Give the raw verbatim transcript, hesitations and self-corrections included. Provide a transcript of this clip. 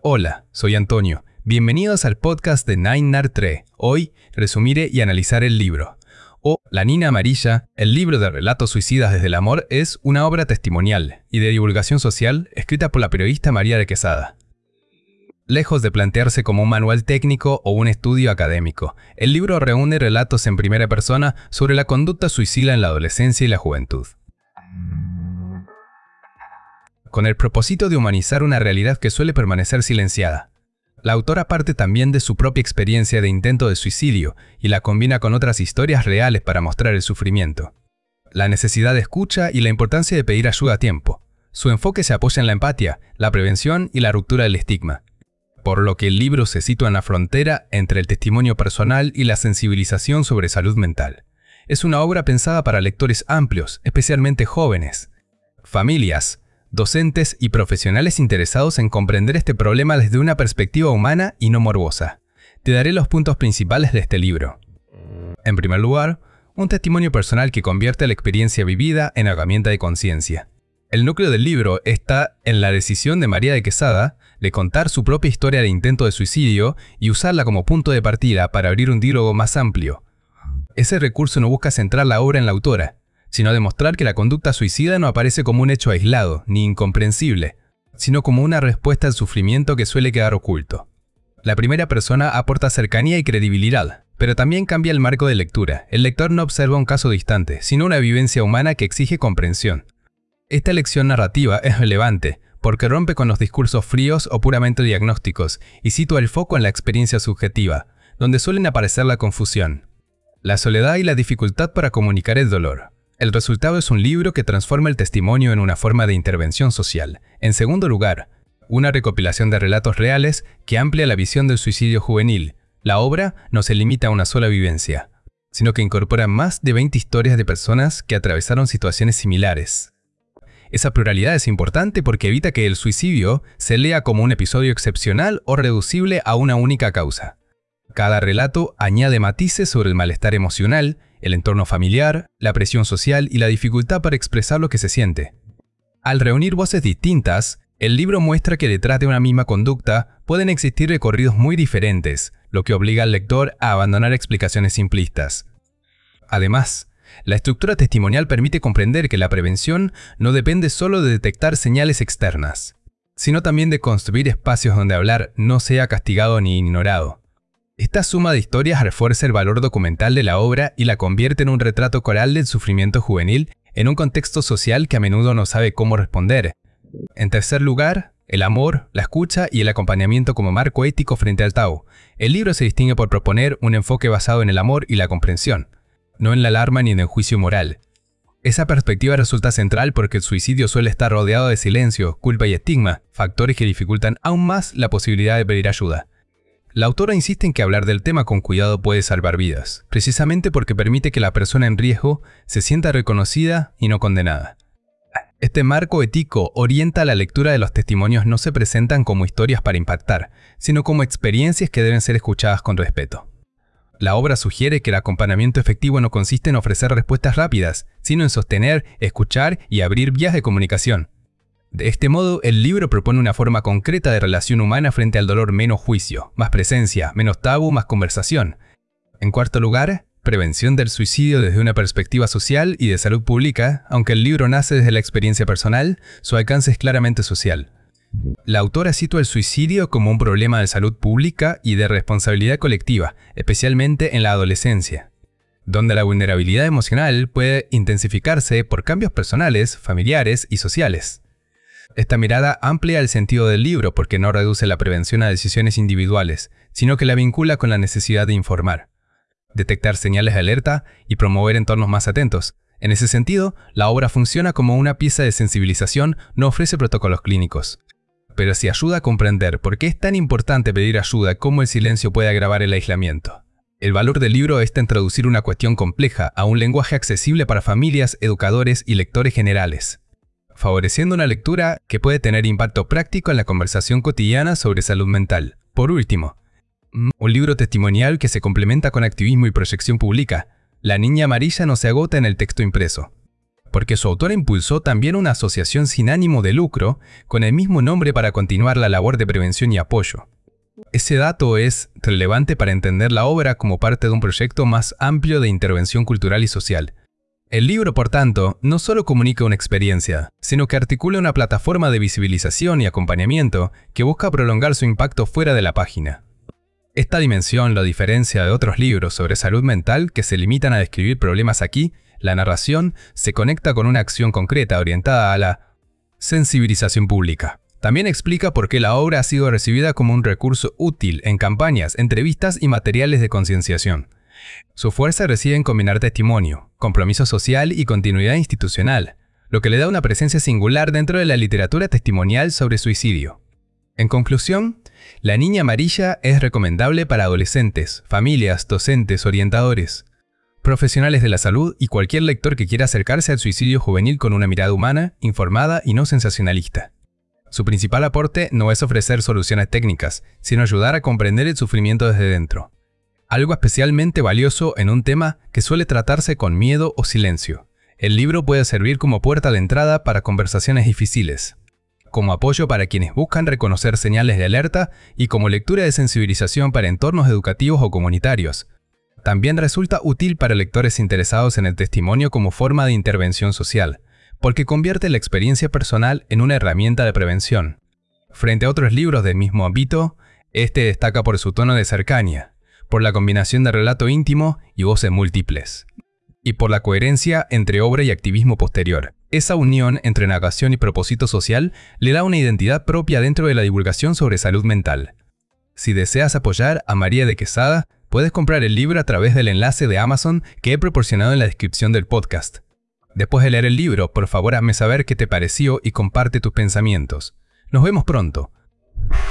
Hola, soy Antonio. Bienvenidos al podcast de Nine Nar Tre. Hoy resumiré y analizar el libro. O La Nina Amarilla, el libro de relatos suicidas desde el amor, es una obra testimonial y de divulgación social escrita por la periodista María de Quesada. Lejos de plantearse como un manual técnico o un estudio académico, el libro reúne relatos en primera persona sobre la conducta suicida en la adolescencia y la juventud, con el propósito de humanizar una realidad que suele permanecer silenciada. La autora parte también de su propia experiencia de intento de suicidio y la combina con otras historias reales para mostrar el sufrimiento, la necesidad de escucha y la importancia de pedir ayuda a tiempo. Su enfoque se apoya en la empatía, la prevención y la ruptura del estigma, por lo que el libro se sitúa en la frontera entre el testimonio personal y la sensibilización sobre salud mental. Es una obra pensada para lectores amplios, especialmente jóvenes, familias, docentes y profesionales interesados en comprender este problema desde una perspectiva humana y no morbosa. Te daré los puntos principales de este libro. En primer lugar, un testimonio personal que convierte la experiencia vivida en herramienta de conciencia. El núcleo del libro está en la decisión de María de Quesada de contar su propia historia de intento de suicidio y usarla como punto de partida para abrir un diálogo más amplio. Ese recurso no busca centrar la obra en la autora, sino demostrar que la conducta suicida no aparece como un hecho aislado ni incomprensible, sino como una respuesta al sufrimiento que suele quedar oculto. La primera persona aporta cercanía y credibilidad, pero también cambia el marco de lectura. El lector no observa un caso distante, sino una vivencia humana que exige comprensión. Esta elección narrativa es relevante, porque rompe con los discursos fríos o puramente diagnósticos y sitúa el foco en la experiencia subjetiva, donde suelen aparecer la confusión, la soledad y la dificultad para comunicar el dolor. El resultado es un libro que transforma el testimonio en una forma de intervención social. En segundo lugar, una recopilación de relatos reales que amplia la visión del suicidio juvenil. La obra no se limita a una sola vivencia, sino que incorpora más de veinte historias de personas que atravesaron situaciones similares. Esa pluralidad es importante porque evita que el suicidio se lea como un episodio excepcional o reducible a una única causa. Cada relato añade matices sobre el malestar emocional, el entorno familiar, la presión social y la dificultad para expresar lo que se siente. Al reunir voces distintas, el libro muestra que detrás de una misma conducta pueden existir recorridos muy diferentes, lo que obliga al lector a abandonar explicaciones simplistas. Además, la estructura testimonial permite comprender que la prevención no depende solo de detectar señales externas, sino también de construir espacios donde hablar no sea castigado ni ignorado. Esta suma de historias refuerza el valor documental de la obra y la convierte en un retrato coral del sufrimiento juvenil en un contexto social que a menudo no sabe cómo responder. En tercer lugar, el amor, la escucha y el acompañamiento como marco ético frente al tabú. El libro se distingue por proponer un enfoque basado en el amor y la comprensión, no en la alarma ni en el juicio moral. Esa perspectiva resulta central porque el suicidio suele estar rodeado de silencio, culpa y estigma, factores que dificultan aún más la posibilidad de pedir ayuda. La autora insiste en que hablar del tema con cuidado puede salvar vidas, precisamente porque permite que la persona en riesgo se sienta reconocida y no condenada. Este marco ético orienta la lectura de los testimonios. No se presentan como historias para impactar, sino como experiencias que deben ser escuchadas con respeto. La obra sugiere que el acompañamiento efectivo no consiste en ofrecer respuestas rápidas, sino en sostener, escuchar y abrir vías de comunicación. De este modo, el libro propone una forma concreta de relación humana frente al dolor: menos juicio, más presencia, menos tabú, más conversación. En cuarto lugar, prevención del suicidio desde una perspectiva social y de salud pública. Aunque el libro nace desde la experiencia personal, su alcance es claramente social. La autora sitúa el suicidio como un problema de salud pública y de responsabilidad colectiva, especialmente en la adolescencia, donde la vulnerabilidad emocional puede intensificarse por cambios personales, familiares y sociales. Esta mirada amplía el sentido del libro porque no reduce la prevención a decisiones individuales, sino que la vincula con la necesidad de informar, detectar señales de alerta y promover entornos más atentos. En ese sentido, la obra funciona como una pieza de sensibilización, no ofrece protocolos clínicos, pero sí ayuda a comprender por qué es tan importante pedir ayuda, cómo el silencio puede agravar el aislamiento. El valor del libro está en traducir una cuestión compleja a un lenguaje accesible para familias, educadores y lectores generales, favoreciendo una lectura que puede tener impacto práctico en la conversación cotidiana sobre salud mental. Por último, un libro testimonial que se complementa con activismo y proyección pública. La Niña Amarilla no se agota en el texto impreso. porque su autora impulsó también una asociación sin ánimo de lucro con el mismo nombre para continuar la labor de prevención y apoyo. Ese dato es relevante para entender la obra como parte de un proyecto más amplio de intervención cultural y social. El libro, por tanto, no solo comunica una experiencia, sino que articula una plataforma de visibilización y acompañamiento que busca prolongar su impacto fuera de la página. Esta dimensión lo diferencia de otros libros sobre salud mental que se limitan a describir problemas. Aquí, la narración se conecta con una acción concreta orientada a la sensibilización pública. También explica por qué la obra ha sido recibida como un recurso útil en campañas, entrevistas y materiales de concienciación. Su fuerza reside en combinar testimonio, compromiso social y continuidad institucional, lo que le da una presencia singular dentro de la literatura testimonial sobre suicidio. En conclusión, La Niña Amarilla es recomendable para adolescentes, familias, docentes, orientadores, profesionales de la salud y cualquier lector que quiera acercarse al suicidio juvenil con una mirada humana, informada y no sensacionalista. Su principal aporte no es ofrecer soluciones técnicas, sino ayudar a comprender el sufrimiento desde dentro. Algo especialmente valioso en un tema que suele tratarse con miedo o silencio. El libro puede servir como puerta de entrada para conversaciones difíciles, como apoyo para quienes buscan reconocer señales de alerta y como lectura de sensibilización para entornos educativos o comunitarios. También resulta útil para lectores interesados en el testimonio como forma de intervención social, porque convierte la experiencia personal en una herramienta de prevención. Frente a otros libros del mismo ámbito, este destaca por su tono de cercanía, por la combinación de relato íntimo y voces múltiples, y por la coherencia entre obra y activismo posterior. Esa unión entre narración y propósito social le da una identidad propia dentro de la divulgación sobre salud mental. Si deseas apoyar a María de Quesada, puedes comprar el libro a través del enlace de Amazon que he proporcionado en la descripción del podcast. Después de leer el libro, por favor hazme saber qué te pareció y comparte tus pensamientos. Nos vemos pronto.